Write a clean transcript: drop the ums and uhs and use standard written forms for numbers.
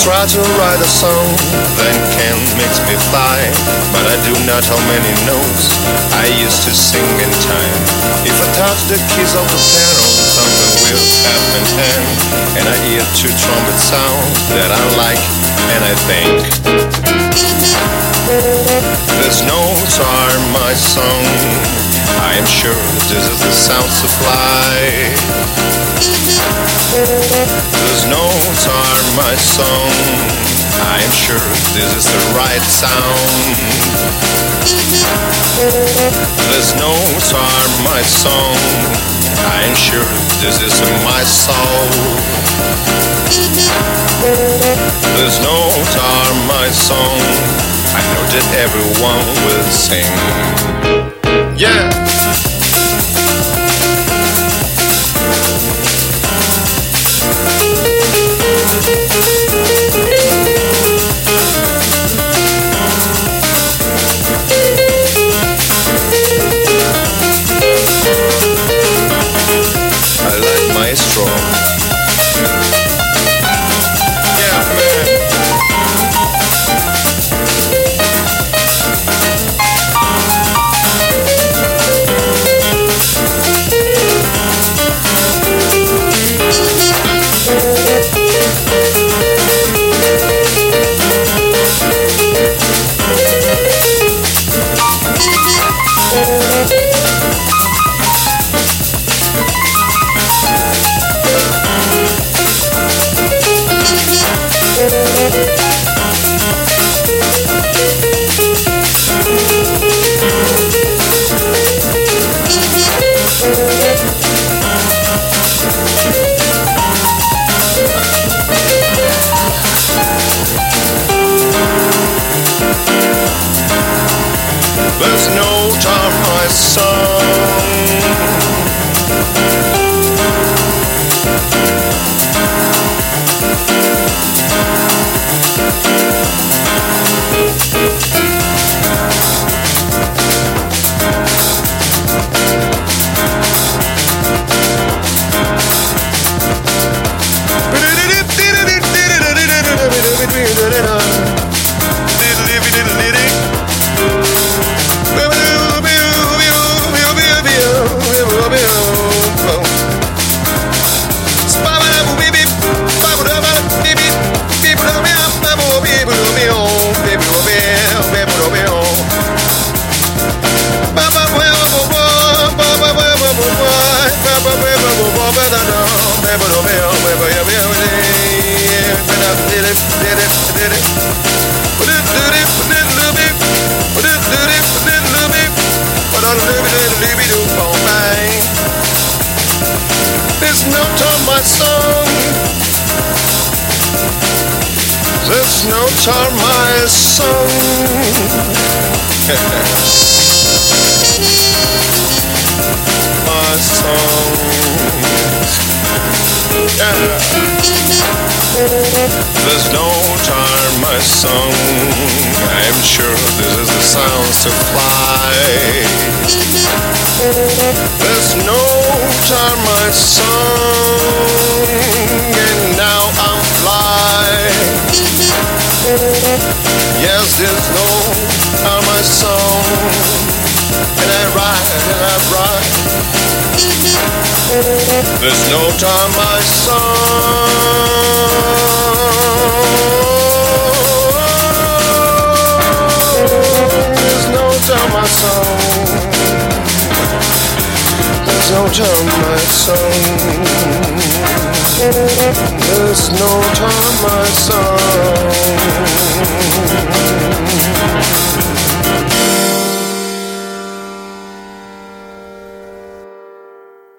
Try to write a song that can make me fly, but I do not how many notes I used to sing in time. If I touch the keys of the piano, something will happen, and I hear two trumpet sounds that I like, and I think these notes are my song. I am sure this is the sound supply. These notes are my song. I am sure this is the right sound. These notes are my song. I am sure this is my soul. These notes are my song. I know that everyone will sing. Yeah. I like Maestro. Yeah, man. There's no time, my son. There's no time, my son. There's no time, my son. My song. Yeah. There's no time, my song. I'm sure this is the sound supply. There's no time, my song, and now I'm fly. Yes, there's no time, my song, and I ride and I ride. There's no time, my song. There's no time, my song. There's no time, my son. There's no time, my son.